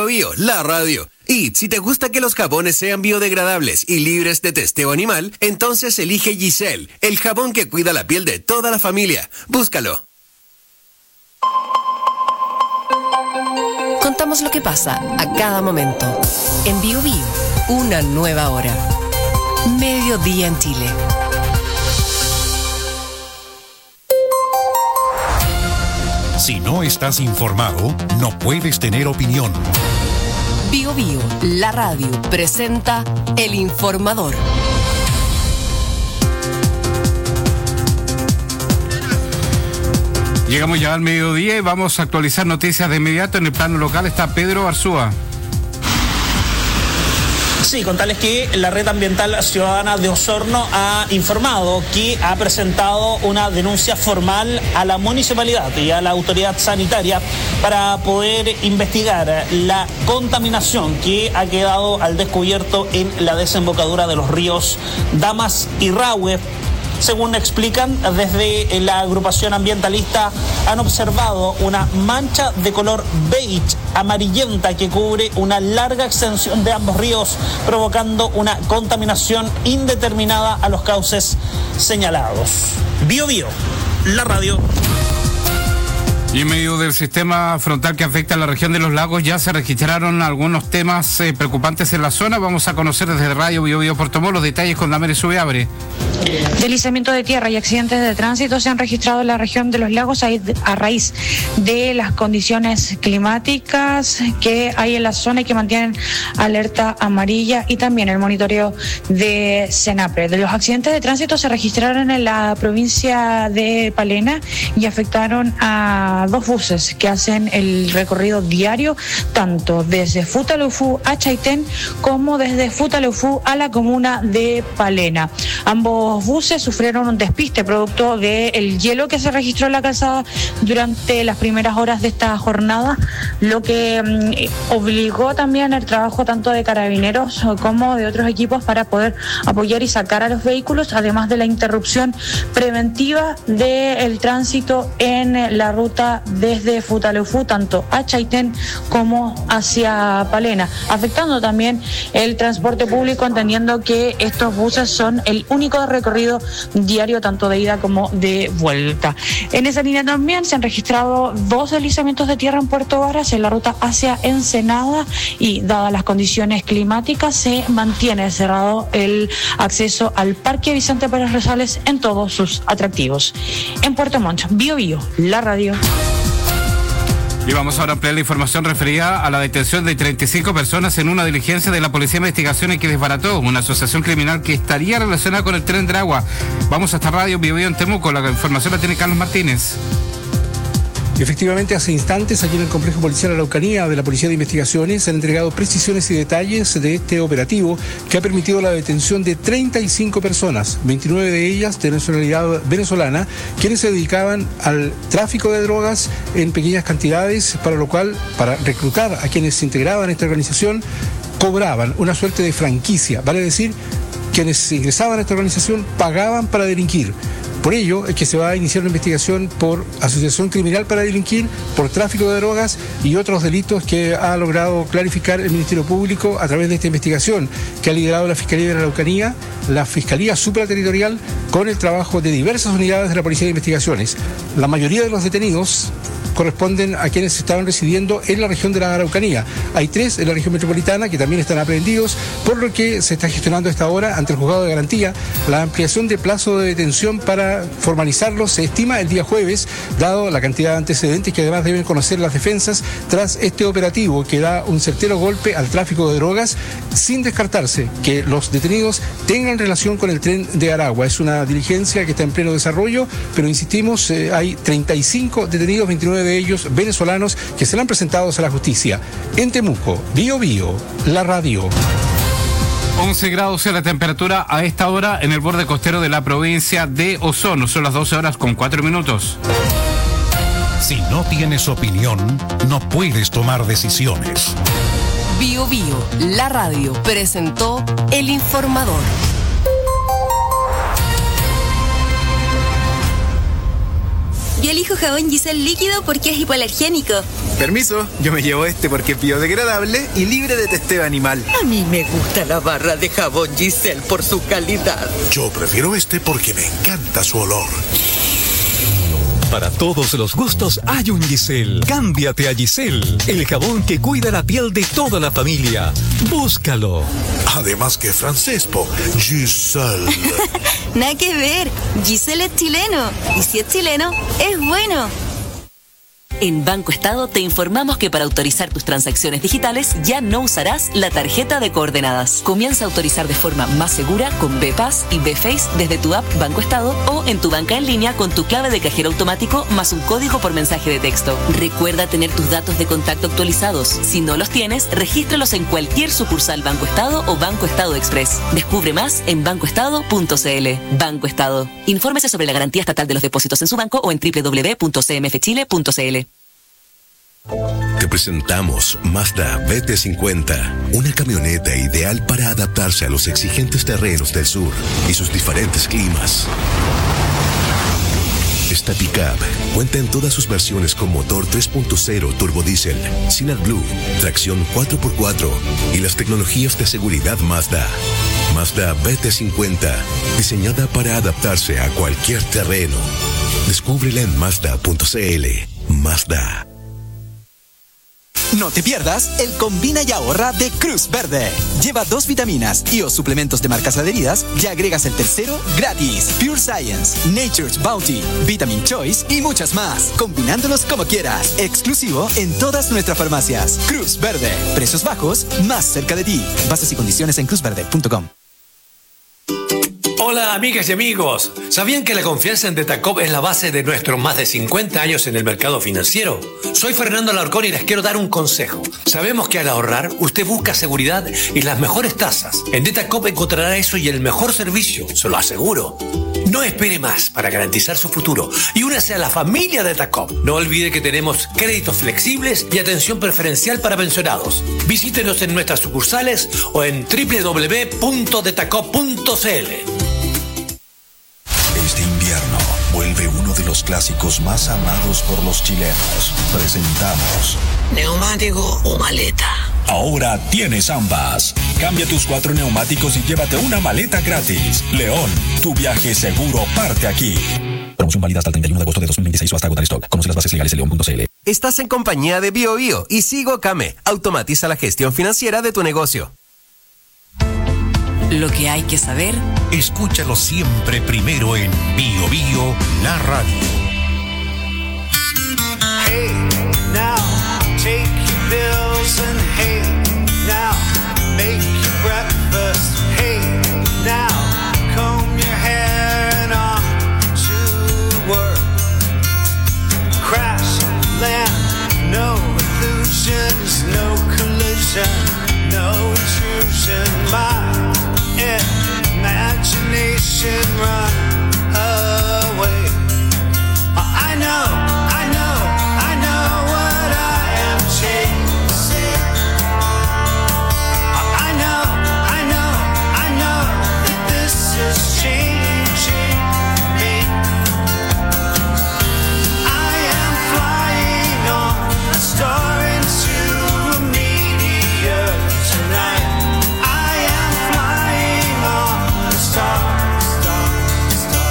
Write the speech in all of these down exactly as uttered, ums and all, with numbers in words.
Bio, la radio. Y si te gusta que los jabones sean biodegradables y libres de testeo animal, entonces elige Giselle, el jabón que cuida la piel de toda la familia. Búscalo. Contamos lo que pasa a cada momento. En Bio Bio, una nueva hora. Mediodía en Chile. Si no estás informado, no puedes tener opinión. Bio Bio, la radio, presenta El Informador. Llegamos ya al mediodía y vamos a actualizar noticias de inmediato. En el plano local está Pedro Arzúa. Sí, contarles que la Red Ambiental Ciudadana de Osorno ha informado que ha presentado una denuncia formal a la municipalidad y a la autoridad sanitaria para poder investigar la contaminación que ha quedado al descubierto en la desembocadura de los ríos Damas y Rahue. Según explican, desde la agrupación ambientalista han observado una mancha de color beige amarillenta que cubre una larga extensión de ambos ríos, provocando una contaminación indeterminada a los cauces señalados. Bio Bio, la radio. Y en medio del sistema frontal que afecta a la región de los lagos ya se registraron algunos temas eh, preocupantes en la zona. Vamos a conocer desde Radio Bio Bio Puerto Montt los detalles con Damaris Subiabre. Deslizamiento de tierra y accidentes de tránsito se han registrado en la región de los lagos a raíz de las condiciones climáticas que hay en la zona y que mantienen alerta amarilla, y también el monitoreo de CENAPRE. De los accidentes de tránsito se registraron en la provincia de Palena y afectaron a dos buses que hacen el recorrido diario tanto desde Futaleufú a Chaitén como desde Futaleufú a la comuna de Palena. Ambos buses sufrieron un despiste producto del hielo que se registró en la calzada durante las primeras horas de esta jornada, lo que mm, obligó también el trabajo tanto de carabineros como de otros equipos para poder apoyar y sacar a los vehículos, además de la interrupción preventiva del tránsito en la ruta desde Futaleufú, tanto a Chaitén como hacia Palena, afectando también el transporte público, entendiendo que estos buses son el único recorrido diario tanto de ida como de vuelta. En esa línea también se han registrado dos deslizamientos de tierra en Puerto Varas en la ruta hacia Ensenada, y dadas las condiciones climáticas se mantiene cerrado el acceso al Parque Vicente Pérez Rosales en todos sus atractivos. En Puerto Montt, Bio Bio, la radio. Y vamos ahora a ampliar la información referida a la detención de treinta y cinco personas en una diligencia de la Policía de Investigaciones que desbarató una asociación criminal que estaría relacionada con el Tren de Aragua. Vamos hasta Radio Bio Bio en Temuco. La información la tiene Carlos Martínez. Efectivamente, hace instantes, aquí en el Complejo Policial Araucanía de la Policía de Investigaciones, se han entregado precisiones y detalles de este operativo que ha permitido la detención de treinta y cinco personas, veintinueve de ellas de nacionalidad venezolana, quienes se dedicaban al tráfico de drogas en pequeñas cantidades, para lo cual, para reclutar a quienes se integraban a esta organización, cobraban una suerte de franquicia, vale decir, quienes ingresaban a esta organización pagaban para delinquir. Por ello es que se va a iniciar una investigación por asociación criminal para delinquir, por tráfico de drogas y otros delitos que ha logrado clarificar el Ministerio Público a través de esta investigación que ha liderado la Fiscalía de la Araucanía, la Fiscalía Supraterritorial, con el trabajo de diversas unidades de la Policía de Investigaciones. La mayoría de los detenidos corresponden a quienes estaban residiendo en la región de la Araucanía. Hay tres en la región metropolitana que también están aprehendidos, por lo que se está gestionando a esta hora ante el juzgado de garantía la ampliación de plazo de detención para formalizarlos. Se estima el día jueves, dado la cantidad de antecedentes que además deben conocer las defensas tras este operativo que da un certero golpe al tráfico de drogas, sin descartarse que los detenidos tengan relación con el Tren de Aragua. Es una diligencia que está en pleno desarrollo, pero insistimos, eh, hay treinta y cinco detenidos, veintinueve de ellos venezolanos, que serán presentados a la justicia. En Temuco, Bio Bio, la radio. once grados es la temperatura a esta hora en el borde costero de la provincia de Osorno. Son las doce horas con cuatro minutos. Si no tienes opinión, no puedes tomar decisiones. Bio Bio, la radio, presentó El Informador. Yo elijo jabón Giselle líquido porque es hipoalergénico. Permiso, yo me llevo este porque es biodegradable y libre de testeo animal. A mí me gusta la barra de jabón Giselle por su calidad. Yo prefiero este porque me encanta su olor. Para todos los gustos hay un Giselle. Cámbiate a Giselle, el jabón que cuida la piel de toda la familia. Búscalo. Además que francés, po. Giselle. Nada que ver. Giselle es chileno. Y si es chileno, es bueno. En Banco Estado te informamos que para autorizar tus transacciones digitales ya no usarás la tarjeta de coordenadas. Comienza a autorizar de forma más segura con B-Pass y B-Face desde tu app Banco Estado o en tu banca en línea con tu clave de cajero automático más un código por mensaje de texto. Recuerda tener tus datos de contacto actualizados. Si no los tienes, regístralos en cualquier sucursal Banco Estado o Banco Estado Express. Descubre más en banco estado punto c l. Banco Estado. Infórmese sobre la garantía estatal de los depósitos en su banco o en doble u doble u doble u punto c m f chile punto c l. Te presentamos Mazda B T cincuenta, una camioneta ideal para adaptarse a los exigentes terrenos del sur y sus diferentes climas. Esta pickup cuenta en todas sus versiones con motor tres punto cero turbodiesel, sin AdBlue, tracción cuatro por cuatro y las tecnologías de seguridad Mazda. Mazda B T cincuenta, diseñada para adaptarse a cualquier terreno. Descúbrela en mazda punto c l. Mazda. No te pierdas el Combina y Ahorra de Cruz Verde. Lleva dos vitaminas y o suplementos de marcas adheridas y agregas el tercero gratis. Pure Science, Nature's Bounty, Vitamin Choice y muchas más. Combinándolos como quieras. Exclusivo en todas nuestras farmacias. Cruz Verde. Precios bajos, más cerca de ti. Bases y condiciones en cruz verde punto com. Hola amigas y amigos, ¿sabían que la confianza en Detacop es la base de nuestros más de cincuenta años en el mercado financiero? Soy Fernando Alarcón y les quiero dar un consejo. Sabemos que al ahorrar usted busca seguridad y las mejores tasas. En Detacop encontrará eso y el mejor servicio, se lo aseguro. No espere más para garantizar su futuro y únase a la familia Detacop. No olvide que tenemos créditos flexibles y atención preferencial para pensionados. Visítenos en nuestras sucursales o en doble u doble u doble u punto detacop punto c l. Este invierno vuelve uno de los clásicos más amados por los chilenos. Presentamos ¿neumático o maleta? Ahora tienes ambas. Cambia tus cuatro neumáticos y llévate una maleta gratis. León, tu viaje seguro parte aquí. Promoción válida hasta el treinta y uno de agosto de dos mil veintiséis o hasta agotar stock. Conoce las bases legales en león punto c l. Estás en compañía de Bio Bio y Sigo Came. Automatiza la gestión financiera de tu negocio. Lo que hay que saber. Escúchalo siempre primero en Bio Bio, la radio. Hey, now, take your bills and hey, now, make your breakfast. Hey, now, comb your hair and on to work. Crash, land, no illusions, no collision, no intrusion. My imagination run away. I know, I know, I know what I am chasing. I know, I know, I know that this is changing me. I am flying on a star into a meteor tonight. Star, star, star.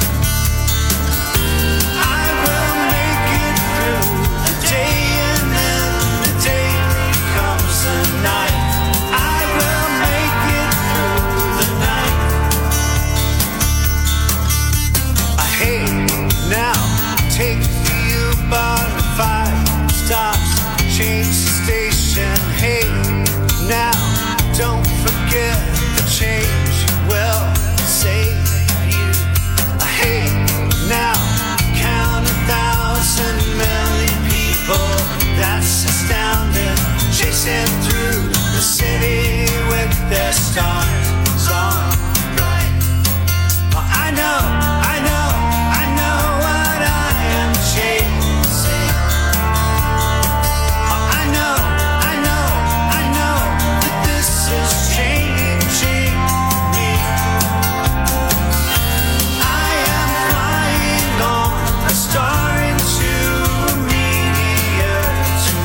I will make it through the day and then the day becomes the night. I will make it through the night. I hate now, take the U-Bahn five stops, change the station. Hey, now, don't forget the change will save you. Hey, now, count a thousand million people. That's astounding. Chasing through the city with their stars on bright. I know, I know, I know what I am chasing. I know, I know, I know that this is changing. A star into a meteor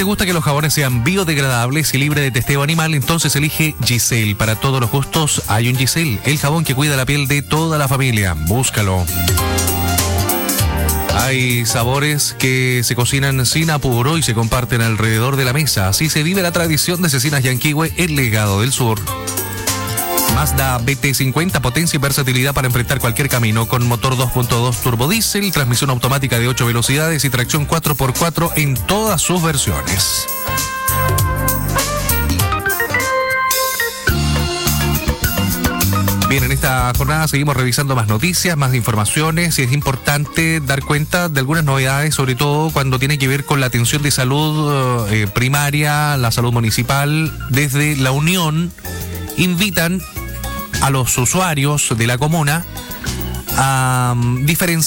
te gusta que los jabones sean biodegradables y libres de testeo animal, entonces elige Giselle. Para todos los gustos hay un Giselle, el jabón que cuida la piel de toda la familia. Búscalo. Hay sabores que se cocinan sin apuro y se comparten alrededor de la mesa. Así se vive la tradición de Cecinas Yanquihue, el legado del sur. Mazda B T cincuenta, potencia y versatilidad para enfrentar cualquier camino, con motor dos punto dos turbodiesel, transmisión automática de ocho velocidades y tracción cuatro por cuatro en todas sus versiones. Bien, en esta jornada seguimos revisando más noticias, más informaciones, y es importante dar cuenta de algunas novedades, sobre todo cuando tiene que ver con la atención de salud eh, primaria, la salud municipal. Desde la Unión invitan a los usuarios de la comuna a um, diferenciar